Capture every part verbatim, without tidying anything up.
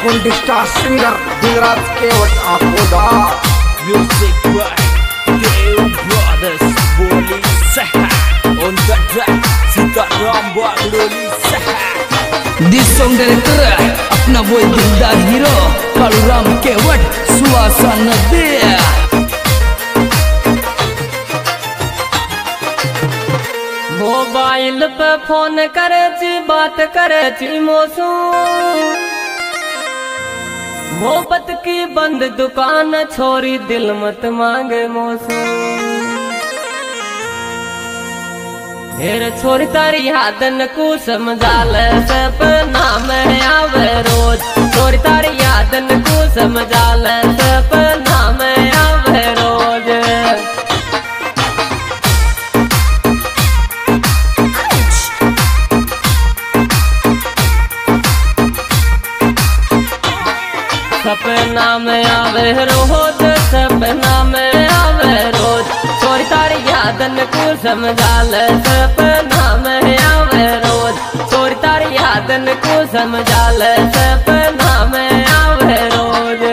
Twenty star singer Dilraj Kewat आकोदा music by Dev brothers बोली सहा on the track Sitaram Bagdoli सहा। दिस सॉन्ग डायरेक्टर अपना वो दिलदार हीरो कालूराम केवट सुवासन दे। मोबाइल पे फोन करे छी बात करे छी मोसू मोहब्बत की बंद दुकान छोरी दिल मत मांगे मोसू हेर छोरी तारी यादन को समझा ले सपना में आवे रोज छोरी तारी यादन को समझा ले सपना में आवे रोज। सपना में आवे रोज सपना में आवे रोज छोरी तारी यादन को समझा ले सपना में आवे रोज छोरी तारी यादन को समझा ले सपना में आवे रोज।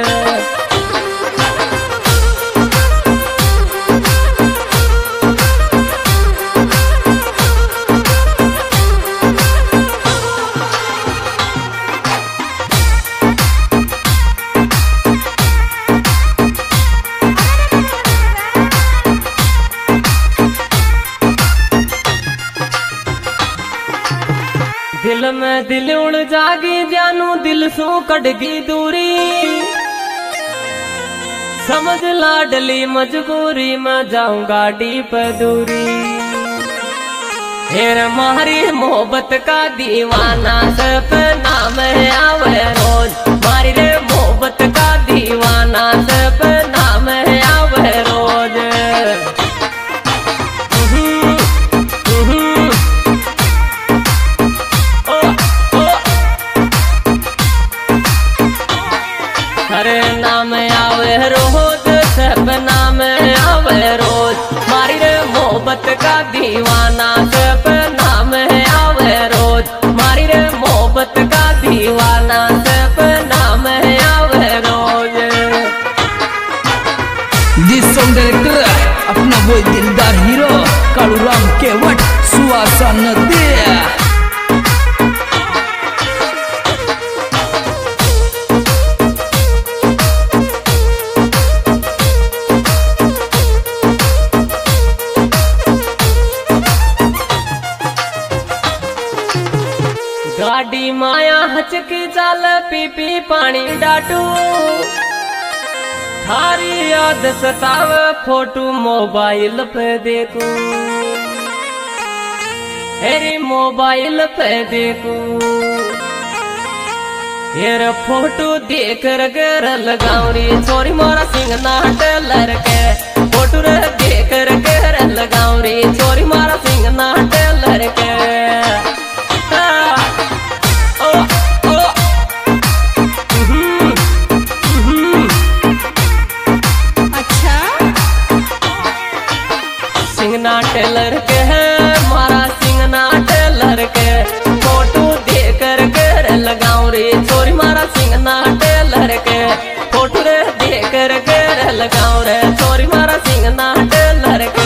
दिल में दिल उड़ जागी जानू दिल सू कटगी दूरी समझ लाडली मजबूरी में जाऊं गाड़ी पे दूरी हेर मारी मोहब्बत का दीवाना सपना में आवे रोज मारी रे मोहब्बत का दीवाना सपना में आवे रोज। हरे नाम आवे रोज सपना में आवे रोज मारी रे मोहब्बत का दीवाना सपना में आवे रोज मारी रे मोहब्बत का दीवाना सपना में आवे रोज। दिस सॉन्ग डायरेक्टर अपना वो दिलदार हीरो कालूराम केवट सुवासन दे। गाड़ी माया हचकी चाल पी पी पानी डाटू थारी याद सताव फोटो मोबाइल पे देखू हेरी मोबाइल पे देखू हेर फोटो देख कर गर लगाऊरी छोरी मोरा सिंह नाट लड़के फोटो रे देख कर गर लगाऊरी छोरी मोरा सिंह नाट लड़के। सिंगना टेलर के है मारा सिंगना टेलर के फोटो देख कर कर लगाऊं रे छोरी मारा सिंगना टेलर के फोटो रे देख कर कर लगाऊं रे छोरी मारा सिंगना टेलर के।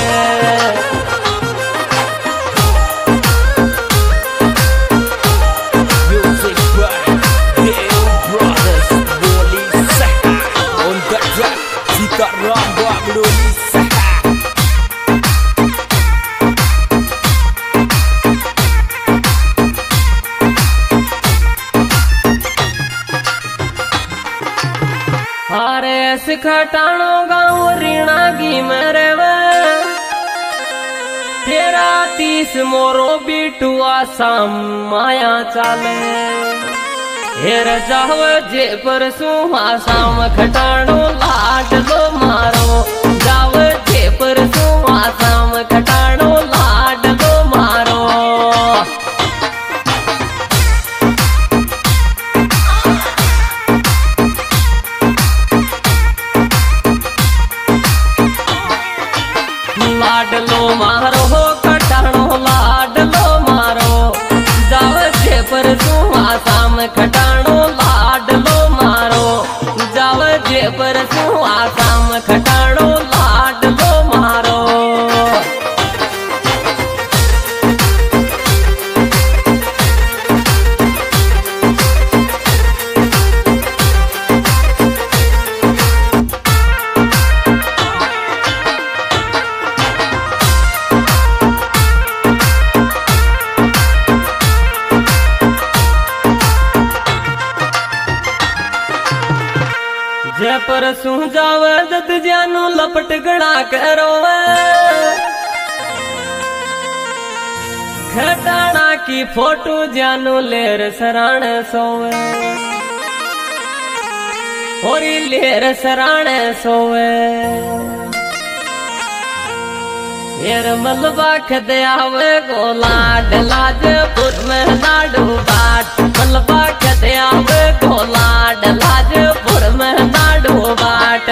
म्यूजिक बाय देव ब्रदर्स बोली सहा on the track Sitaram Bagdoli सहा। हारे खटाणो गाँव रीणागी में रेवे तेरा तीस मोरो बीटू आसाम माया चाले हेर जाव जे पर सुहा शाम खटाणो लाड लो मारो जाव जे पर सुहा शाम खटाणो लाड लो मारो। लाडलो मारो हो कटाणो लाडलो मारो जाव जे पर सुहा शाम खटाणो लाडलो मारो। पर सू जावे जद जानू लपट गड़ा करो खटाना की फोटो जानू लेर सराण सोवे और लेर सराण सोवे येर मलबा खदयावे गोलाड लाजपुर में नाडू बाट मलबा खदयावे गोलाड लाजपुर में नाडू बाट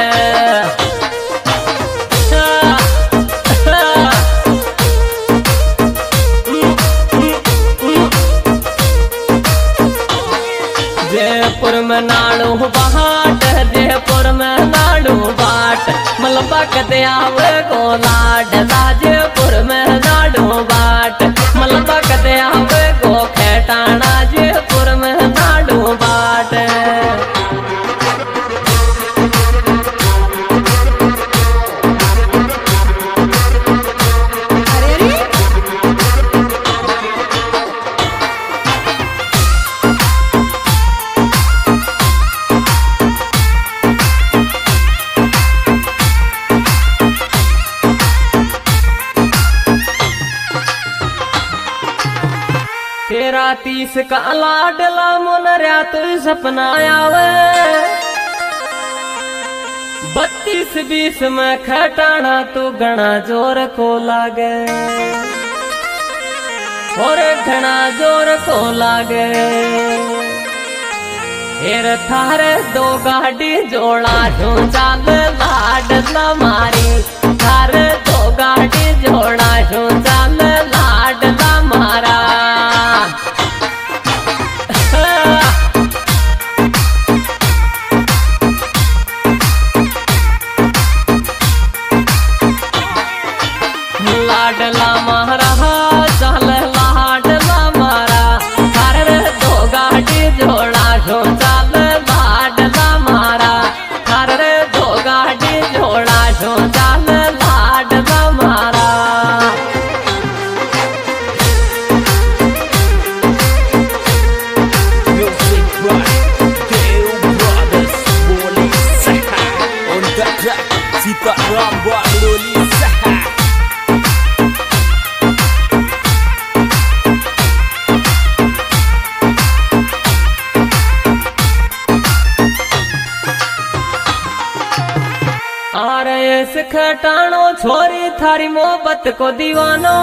जयपुर में नाडू बाट जयपुर में नाडू बाट मलबा कदयावे गोलाड लाजपुर में नाडू बाट मलबा कदयावे गो खटाना जयपुर में नाडू बाट तेरा तीस का लाडला मुनरिया तो सपना आवे बत्तीस बीस में खटाना तो घना जोर को लागे और घना जोर को लागे हेर थारे दो गाड़ी जोड़ा जो चाल लाडला मारी थारे दो गाड़ी जोड़ा जो चाल लाडला मारा लाडला मारा चल लाडला मारा थारे दो गाड़ी जोड़ा जो चाल लाडला मारा थारे दो गाड़ी जोड़ा जो चाल लाडला मारा Music by Deo Brothers Boleh Sehat. On the track Sita Rambak Boleh Sehat. RS खटानो छोरी थारी मोहब्बत को दीवानो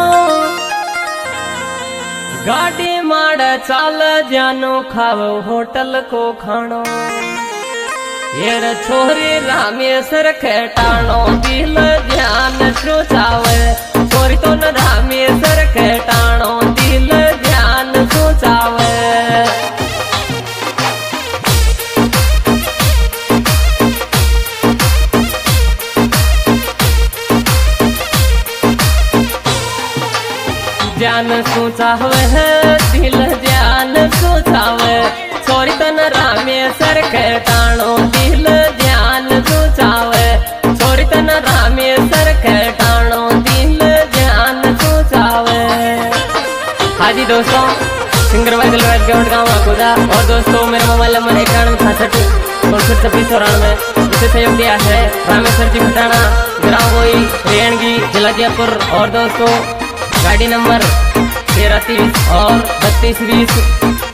गाड़ी माड़ चाल जानो खाओ होटल को खानो येर छोरी रामेश्वर खटानो दिल ध्यान सोचावे छोरी तो न रामेश्वर खटानो दिल ध्यान सोचावे ध्यान सोचावे दिल ध्यान सोचावे छोरी तन रामेश्वर खटानो दिल ध्यान सोचावे छोरी तन रामेश्वर खटानो दिल ध्यान सोचावे। हाँ जी दोस्तों सिंगर भाई दिलवाद गेवट गाँव आकोदा और दोस्तों मेरे मोबाइल नंबर इक्यानवे छाछठ उनसठ छब्बीस चौरानवे इसे सहयोग दिया है रामेश्वर जी खटाना ग्राम गोई रेणगी जिला जयपुर और दोस्तों गाड़ी नंबर तेरह तीस और बत्तीस बीस